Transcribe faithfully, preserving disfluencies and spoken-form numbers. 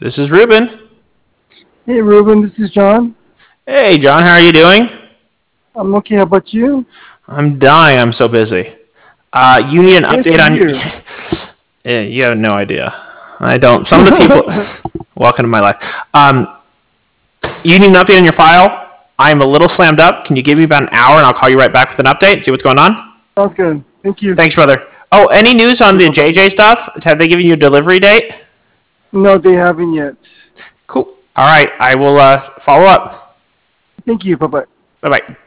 This is Ruben. Hey, Ruben, this is John. Hey, John, how are you doing? I'm okay. How about you? I'm dying. I'm so busy. Uh, you need an Good update for on. you. Yeah, you have no idea. I don't. Some of the people. Welcome to my life. Um, you need an update on your file. I'm a little slammed up. Can you give me about an hour, and I'll call you right back with an update. See what's going on. Sounds good. Thank you. Thanks, brother. Oh, any news on the J J stuff? Have they given you a delivery date? No, they haven't yet. Cool. All right. I will uh, follow up. Thank you. Bye-bye. Bye bye.